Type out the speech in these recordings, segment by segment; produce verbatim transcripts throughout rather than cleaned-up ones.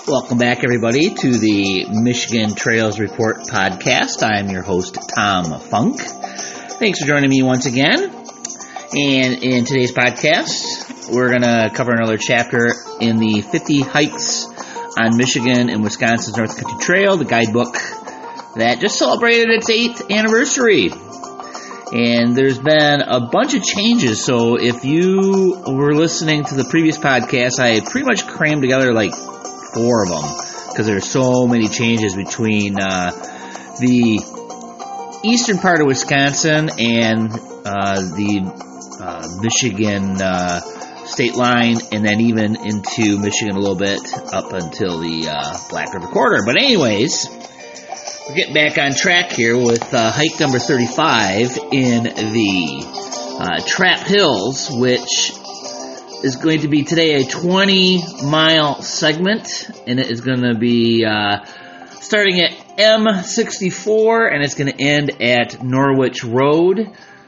Welcome back, everybody, to the Michigan Trails Report podcast. I am your host, Tom Funk. Thanks for joining me once again. And in today's podcast, we're going to cover another chapter in the fifty Hikes on Michigan and Wisconsin's North Country Trail, the guidebook that just celebrated its eighth anniversary. And there's been a bunch of changes, so if you were listening to the previous podcast, I pretty much crammed together like four of them, because there's so many changes between uh, the eastern part of Wisconsin and uh, the uh, Michigan uh, state line, and then even into Michigan a little bit up until the uh, Black River Corridor. But anyways, we're getting back on track here with uh, hike number thirty-five in the uh, Trap Hills, which is going to be today a twenty-mile segment, and it is going to be uh, starting at M sixty-four, and it's going to end at Norwich Road.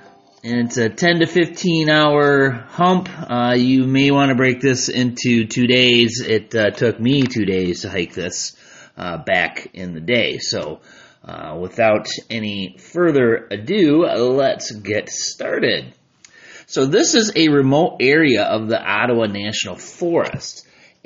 And it's a ten to fifteen hour hump. Uh, you may want to break this into two days. It uh, took me two days to hike this uh, back in the day. So uh, without any further ado, let's get started. So this is a remote area of the Ottawa National Forest,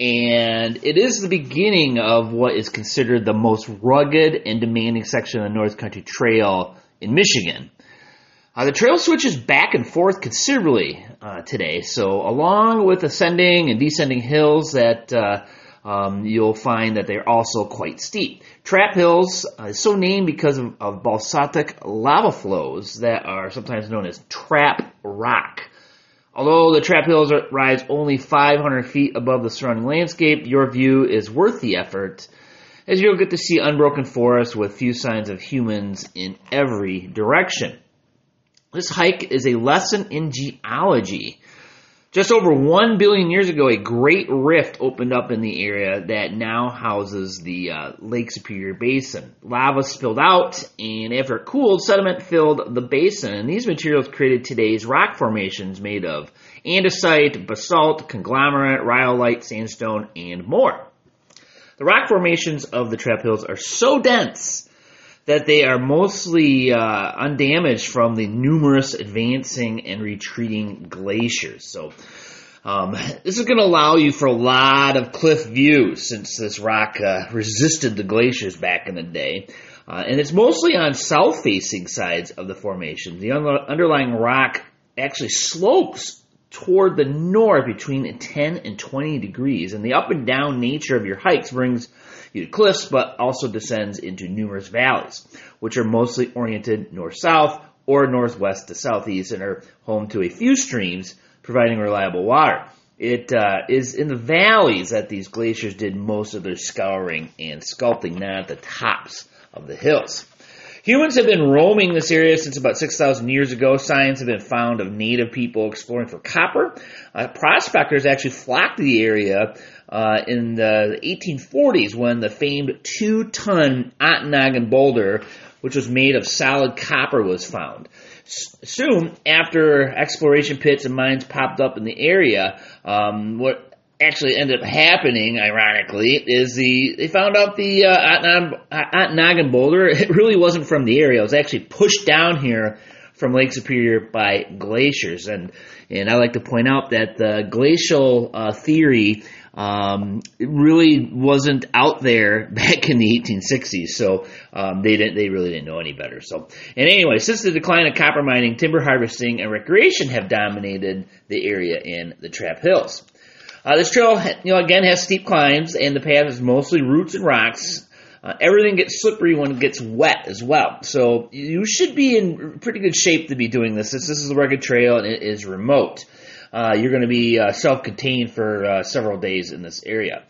and it is the beginning of what is considered the most rugged and demanding section of the North Country Trail in Michigan. Uh, the trail switches back and forth considerably uh, today, so along with ascending and descending hills that uh, um, you'll find that they're also quite steep. Trap Hills uh, is so named because of, of basaltic lava flows that are sometimes known as trap rock. Although the Trap Hills are, rise only five hundred feet above the surrounding landscape, your view is worth the effort, as you'll get to see unbroken forest with few signs of humans in every direction. This hike is a lesson in geology. Just over one billion years ago, a great rift opened up in the area that now houses the uh, Lake Superior Basin. Lava spilled out, and after it cooled, sediment filled the basin, and these materials created today's rock formations made of andesite, basalt, conglomerate, rhyolite, sandstone, and more. The rock formations of the Trap Hills are so dense that they are mostly uh, undamaged from the numerous advancing and retreating glaciers. So um, this is going to allow you for a lot of cliff views, since this rock uh, resisted the glaciers back in the day. Uh, and it's mostly on south-facing sides of the formation. The un- underlying rock actually slopes toward the north between ten and twenty degrees. And the up and down nature of your hikes brings you to cliffs, but also descends into numerous valleys, which are mostly oriented north-south or northwest to southeast and are home to a few streams providing reliable water. It uh, is in the valleys that these glaciers did most of their scouring and sculpting, not at the tops of the hills. Humans have been roaming this area since about six thousand years ago. Signs have been found of native people exploring for copper. Uh, prospectors actually flocked to the area uh, in the eighteen forties when the famed two-ton Ontonagon boulder, which was made of solid copper, was found. S- soon after exploration pits and mines popped up in the area, um, what actually ended up happening, ironically, is the they found out the uh, Ontonagon boulder. It really wasn't from the area. It was actually pushed down here from Lake Superior by glaciers. And and I like to point out that the glacial uh, theory um, it really wasn't out there back in the eighteen sixties. So um, they didn't they really didn't know any better. So and anyway, since the decline of copper mining, timber harvesting and recreation have dominated the area in the Trap Hills. Uh, this trail, you know, again has steep climbs, and the path is mostly roots and rocks. Uh, everything gets slippery when it gets wet as well. So you should be in pretty good shape to be doing this. This, this is a rugged trail, and it is remote. Uh, you're going to be uh, self-contained for uh, several days in this area.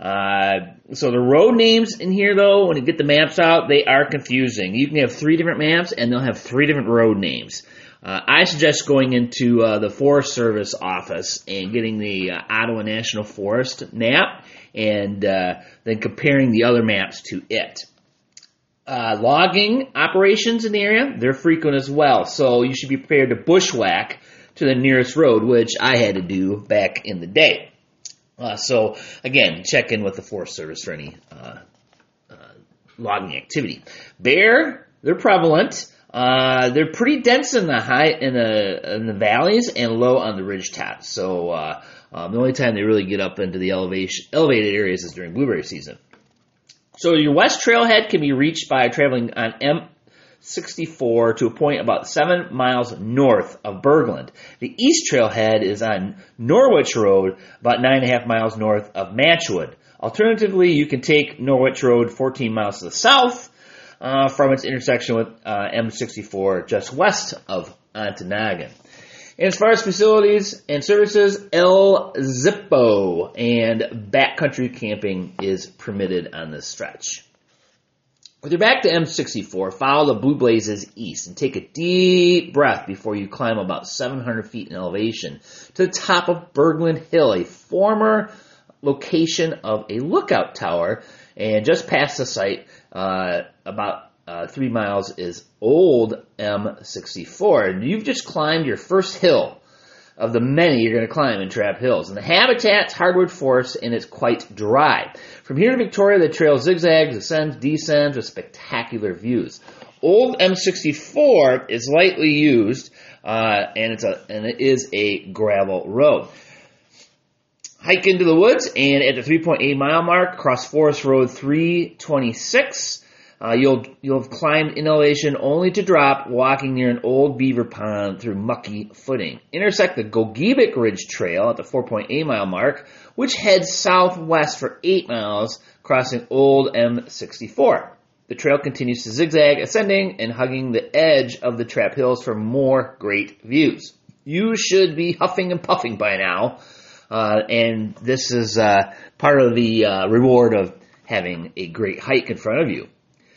Uh, so the road names in here, though, when you get the maps out, they are confusing. You can have three different maps, and they'll have three different road names. Uh, I suggest going into uh, the Forest Service office and getting the uh, Ottawa National Forest map and uh, then comparing the other maps to it. Uh, logging operations in the area, they're frequent as well, so you should be prepared to bushwhack to the nearest road, which I had to do back in the day. Uh, so, again, check in with the Forest Service for any uh, uh, logging activity. Bear, they're prevalent. Uh, they're pretty dense in the high in the in the valleys and low on the ridge tops. So uh, um, the only time they really get up into the elevation elevated areas is during blueberry season. So your west trailhead can be reached by traveling on M sixty-four to a point about seven miles north of Bergland. The east trailhead is on Norwich Road, about nine and a half miles north of Matchwood. Alternatively, you can take Norwich Road fourteen miles to the south uh, from its intersection with uh, M sixty-four just west of Ontonagon. And as far as facilities and services, El Zippo and backcountry camping is permitted on this stretch. With your back to M sixty-four, follow the Blue Blazes east and take a deep breath before you climb about seven hundred feet in elevation to the top of Bergland Hill, a former location of a lookout tower. And just past the site, uh, about uh, three miles, is old M sixty-four. And you've just climbed your first hill of the many you're going to climb in Trap Hills. And the habitat's hardwood forest, and it's quite dry. From here to Victoria, the trail zigzags, ascends, descends with spectacular views. Old M sixty-four is lightly used, uh, and it's a and it is a gravel road. Hike into the woods, and at the three point eight mile mark, cross Forest Road three twenty-six. Uh, you'll you'll have climbed in elevation only to drop, walking near an old beaver pond through mucky footing. Intersect the Gogebic Ridge Trail at the four point eight mile mark, which heads southwest for eight miles, crossing old M sixty-four. The trail continues to zigzag, ascending and hugging the edge of the Trap Hills for more great views. You should be huffing and puffing by now, uh, and this is uh, part of the uh, reward of having a great hike in front of you.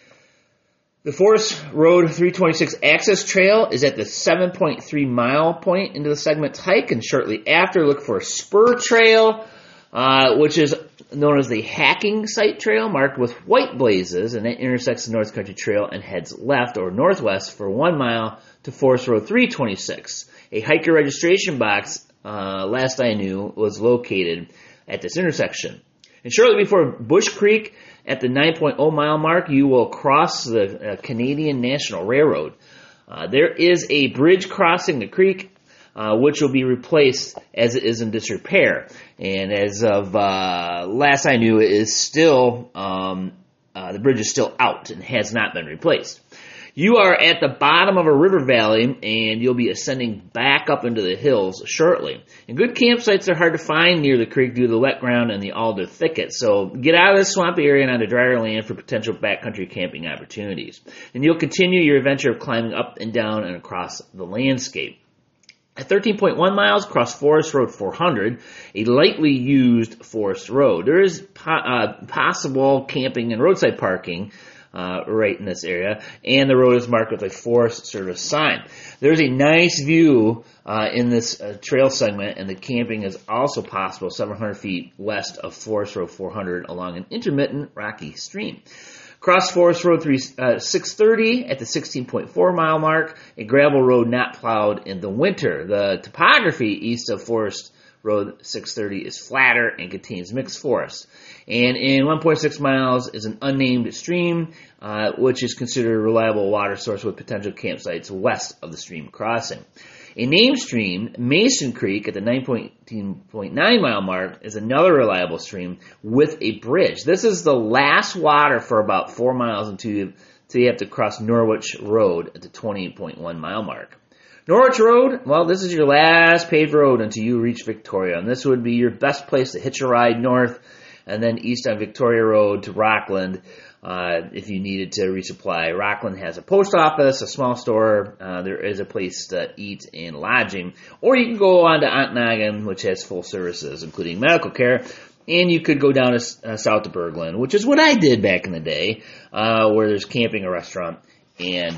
The Forest Road three twenty-six access trail is at the seven point three mile point into the segment's hike, and shortly after, look for a spur trail, uh, which is known as the Hacking Site Trail, marked with white blazes, and it intersects the North Country Trail and heads left or northwest for one mile to Forest Road three twenty-six. A hiker registration box, uh, last I knew, was located at this intersection. And shortly before Bush Creek, at the nine point oh mile mark, you will cross the uh, Canadian National Railroad. Uh, there is a bridge crossing the creek, uh, which will be replaced as it is in disrepair. And as of uh, last I knew, it is still um, uh, the bridge is still out and has not been replaced. You are at the bottom of a river valley, and you'll be ascending back up into the hills shortly. And good campsites are hard to find near the creek due to the wet ground and the alder thicket. So get out of this swampy area and onto drier land for potential backcountry camping opportunities. And you'll continue your adventure of climbing up and down and across the landscape. At thirteen point one miles, cross Forest Road four hundred, a lightly used forest road. There is po- uh, possible camping and roadside parking Uh, right in this area, and the road is marked with a Forest Service sign. There's a nice view uh, in this uh, trail segment, and the camping is also possible seven hundred feet west of Forest Road four hundred along an intermittent rocky stream. Cross Forest Road six thirty at the sixteen point four mile mark, a gravel road not plowed in the winter. The topography east of Forest Road six thirty is flatter and contains mixed forest. And in one point six miles is an unnamed stream, uh, which is considered a reliable water source with potential campsites west of the stream crossing. A named stream, Mason Creek, at the nineteen point nine mile mark, is another reliable stream with a bridge. This is the last water for about four miles until you, until you have to cross Norwich Road at the twenty point one mile mark. Norwich Road, well, this is your last paved road until you reach Victoria, and this would be your best place to hitch a ride north and then east on Victoria Road to Rockland uh, if you needed to resupply. Rockland has a post office, a small store, uh, there is a place to eat and lodging, or you can go on to Ontonagon, which has full services, including medical care, and you could go down to uh, south to Bergland, which is what I did back in the day, uh, where there's camping, a restaurant, and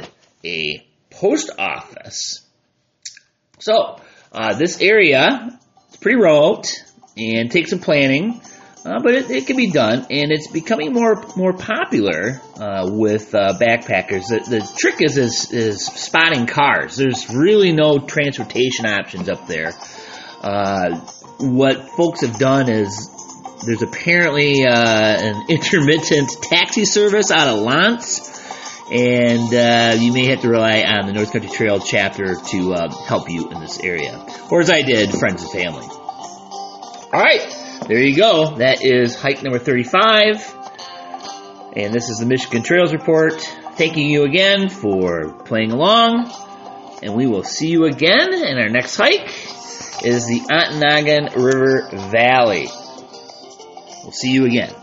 a post office. So, uh, this area is pretty remote and takes some planning, uh, but it, it can be done, and it's becoming more more popular uh, with uh, backpackers. The, the trick is, is is spotting cars. There's really no transportation options up there. Uh, what folks have done is there's apparently uh, an intermittent taxi service out of Lance, and uh, you may have to rely on the North Country Trail chapter to uh, help you in this area. Or as I did, friends and family. All right, there you go. That is hike number thirty-five. And this is the Michigan Trails Report. Thanking you again for playing along. And we will see you again. And our next hike is the Ontonagon River Valley. We'll see you again.